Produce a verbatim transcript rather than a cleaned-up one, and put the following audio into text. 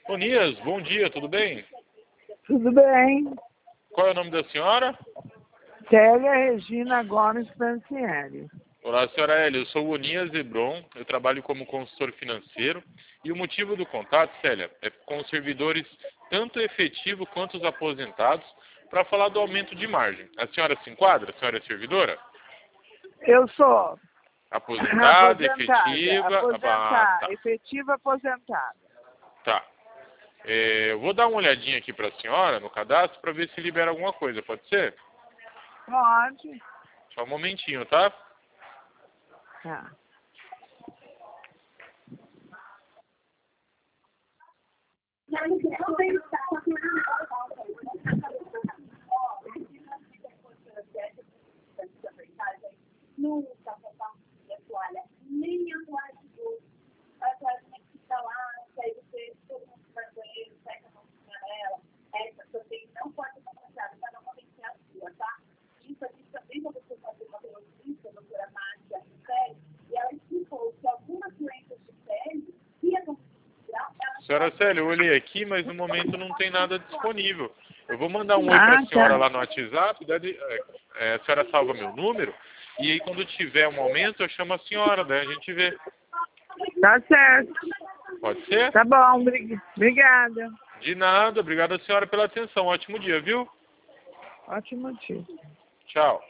Ô Nias, bom dia, tudo bem? Tudo bem. Qual é o nome da senhora? Célia Regina Gomes Franciele. Olá, senhora Hélia, eu sou o Nias Hebron, eu trabalho como consultor financeiro e o motivo do contato, Célia, é com os servidores, tanto efetivo quanto os aposentados, para falar do aumento de margem. A senhora se enquadra? A senhora é servidora? Eu sou Aposentada, aposentada, efetiva... aposentada, Ah, tá. efetiva aposentada. Tá. É, eu vou dar uma olhadinha aqui para a senhora no cadastro para ver se libera alguma coisa, pode ser? Pode. Só um momentinho, tá? Tá. Não usa a toalha, nem a toalha de bolso. A toalha tem que ficar lá, que aí você, todo mundo vai no banheiro, sai com a mãozinha nela. Essa também não pode ser compartilhada, cada uma tem que ser a sua, tá? Isso aqui também, quando você fazer uma neurologista, a doutora Márcia Pérez, e ela explicou que algumas doenças de pele, e a Senhora Célia, eu olhei aqui, mas no momento não tem nada disponível. Eu vou mandar um oi Ah, para a senhora tá. lá no WhatsApp, daí, é, é, a senhora salva meu número, e aí quando tiver um aumento eu chamo a senhora, daí a gente vê. Tá certo. Pode ser? Tá bom, obri- obrigada. De nada, obrigado a senhora pela atenção. Ótimo dia, viu? Ótimo dia. Tchau.